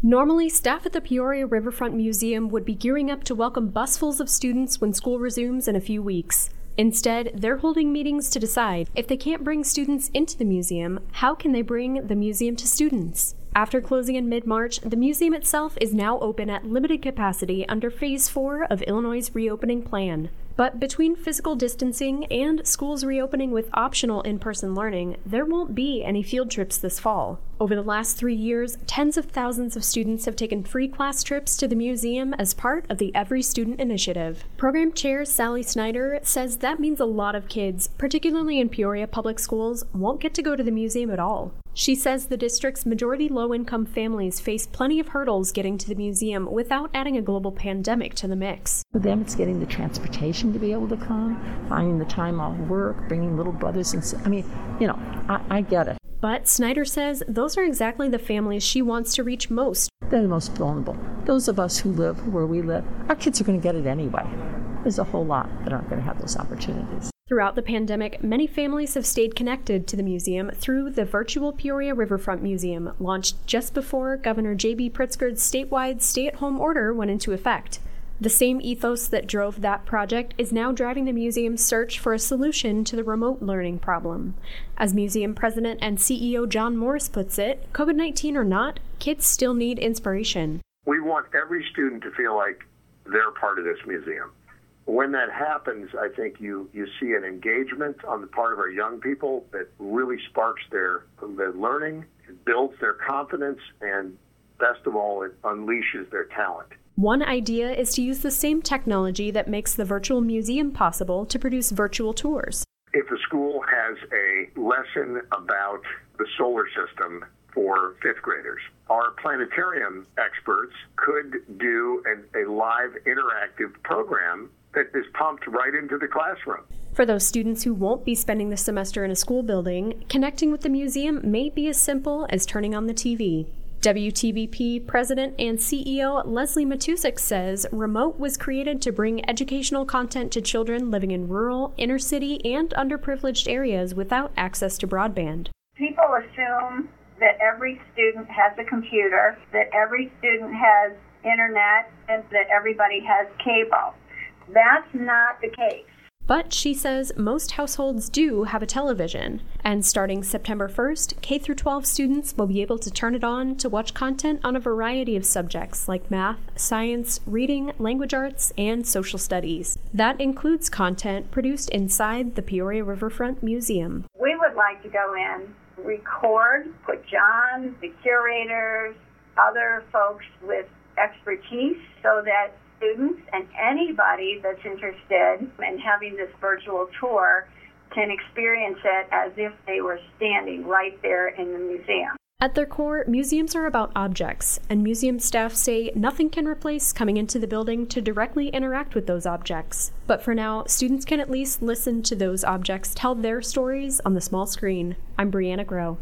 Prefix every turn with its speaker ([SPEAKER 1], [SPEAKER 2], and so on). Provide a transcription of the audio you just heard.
[SPEAKER 1] Normally, staff at the Peoria Riverfront Museum would be gearing up to welcome busfuls of students when school resumes in a few weeks. Instead, they're holding meetings to decide if they can't bring students into the museum, how can they bring the museum to students? After closing in mid-March, the museum itself is now open at limited capacity under Phase 4 of Illinois' reopening plan. But between physical distancing and schools reopening with optional in-person learning, there won't be any field trips this fall. Over the last 3 years, tens of thousands of students have taken free class trips to the museum as part of the Every Student Initiative. Program Chair Sally Snyder says that means a lot of kids, particularly in Peoria public schools, won't get to go to the museum at all. She says the district's majority low-income families face plenty of hurdles getting to the museum without adding a global pandemic to the mix.
[SPEAKER 2] For them, it's getting the transportation to be able to come, finding the time off work, bringing little brothers and sisters. I get it.
[SPEAKER 1] But Snyder says those are exactly the families she wants to reach most.
[SPEAKER 2] They're the most vulnerable. Those of us who live where we live, our kids are going to get it anyway. There's a whole lot that aren't going to have those opportunities.
[SPEAKER 1] Throughout the pandemic, many families have stayed connected to the museum through the virtual Peoria Riverfront Museum, launched just before Governor J.B. Pritzker's statewide stay-at-home order went into effect. The same ethos that drove that project is now driving the museum's search for a solution to the remote learning problem. As museum president and CEO John Morris puts it, COVID-19 or not, kids still need inspiration.
[SPEAKER 3] We want every student to feel like they're part of this museum. When that happens, I think you see an engagement on the part of our young people that really sparks their learning, it builds their confidence, and best of all, it unleashes their talent.
[SPEAKER 1] One idea is to use the same technology that makes the virtual museum possible to produce virtual tours.
[SPEAKER 3] If a school has a lesson about the solar system for fifth graders, our planetarium experts could do a live interactive program that is pumped right into the classroom.
[SPEAKER 1] For those students who won't be spending the semester in a school building, connecting with the museum may be as simple as turning on the TV. WTVP President and CEO Leslie Matusik says Remote was created to bring educational content to children living in rural, inner city, and underprivileged areas without access to broadband.
[SPEAKER 4] People assume that every student has a computer, that every student has internet, and that everybody has cable. That's not the case.
[SPEAKER 1] But she says most households do have a television, and starting September 1st, K-12 students will be able to turn it on to watch content on a variety of subjects like math, science, reading, language arts, and social studies. That includes content produced inside the Peoria Riverfront Museum.
[SPEAKER 4] We would like to go in, record, put John, the curators, other folks with expertise so that students and anybody that's interested in having this virtual tour can experience it as if they were standing right there in the museum.
[SPEAKER 1] At their core, museums are about objects, and museum staff say nothing can replace coming into the building to directly interact with those objects. But for now, students can at least listen to those objects tell their stories on the small screen. I'm Brianna Groh.